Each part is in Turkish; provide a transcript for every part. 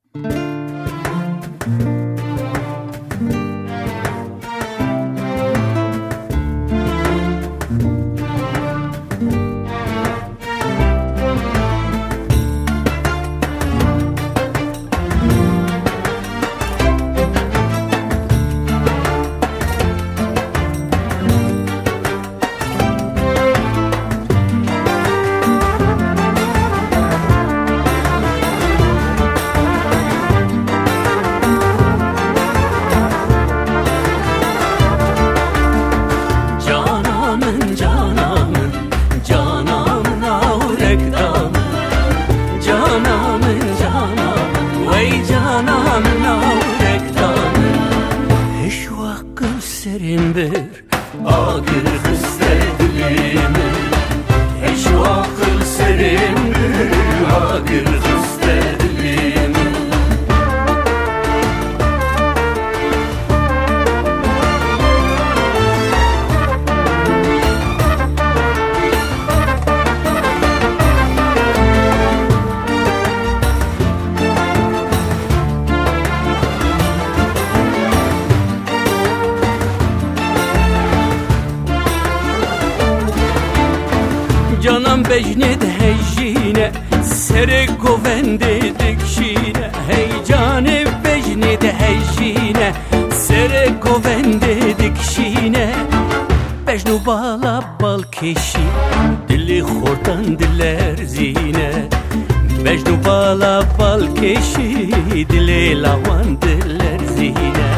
Canım bejne de hejine sere govende dikşine. Hey canım bejne de hejine sere govende dikşine. Bejnu bala bal keşi dili xordan diller zine. Bejnu bala bal keşi dili lavan diller zine.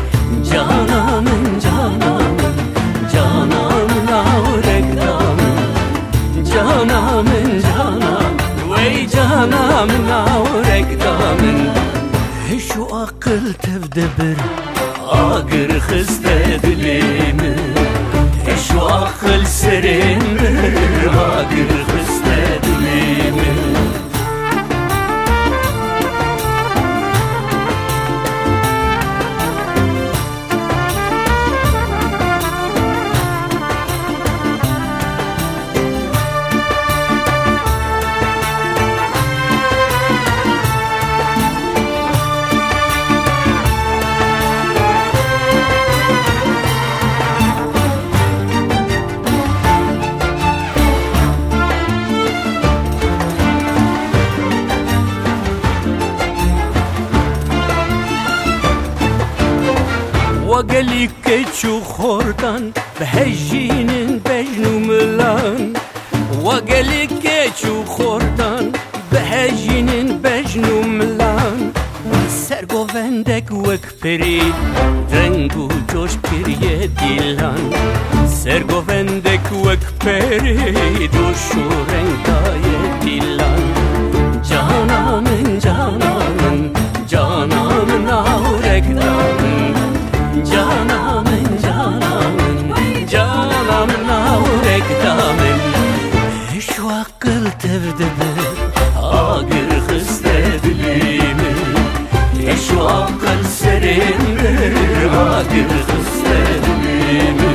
Cananın cananın cananın avrekdanın. Canamın canam, vey canamın avrekdanın. Şu akıl tevde bir ağır hızde dilimi. Şu akıl serin bir ağır hızde dilimi. وقالي كيتشو خردان بهجين بجنو ملان. وقالي كيتشو خردان بهجين بجنو ملان. سرگو وندك وكبري رنگو جوش كريه ديلان. سرگو وندك وكبري دوشو رنگاي ديلان. جانامن جانامن جانامن avrekdanın. Canamın canamın canamın avrekdanın. Şu akıl tevdedir ağır hızde dilimi. Şu akıl serindir ağır hızde dilimi.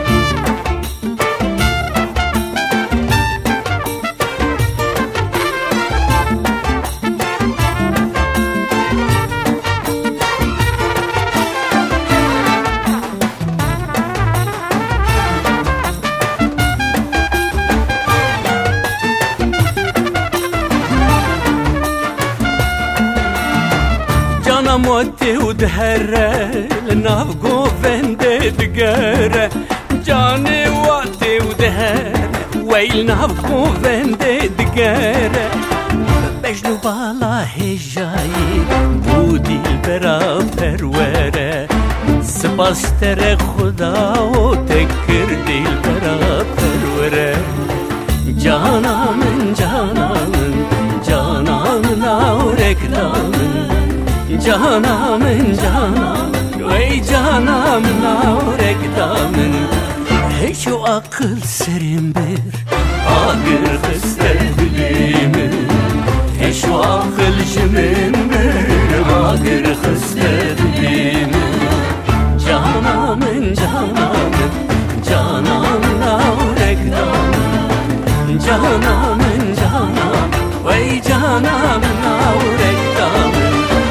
موتي ودهرة لناف قوفندي دقارة. جاني واتي ودهرة ويل ناف قوفندي دقارة. بجنو بالا هجاي بودي البرا پروره. سپاس تر خدا و تکر دل برا پروره. جانامن جانامن جانامن avrekdanın. Canamın canamın, vey canamın avrekdanın. Şu akıl serin bir ağır hızde dilimi. Şu akıl jimin bir ağır hızde dilimi. Canamın canamın canamın avrekdanın. Canamın canamın, vey canamın avrekdanın.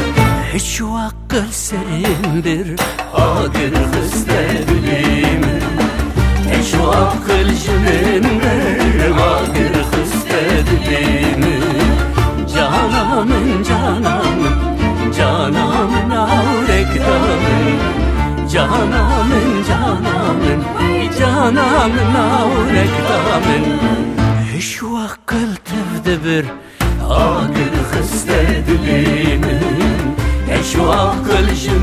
Şu akıl serimdir agir hıstedilimin Şu akıl jimindir agir hıstedilimin Canamın canamın canamın avrekdamın Canamın canamın canamın avrekdamın Şu akıl tevdebir agir hıstedilimin Şu akıl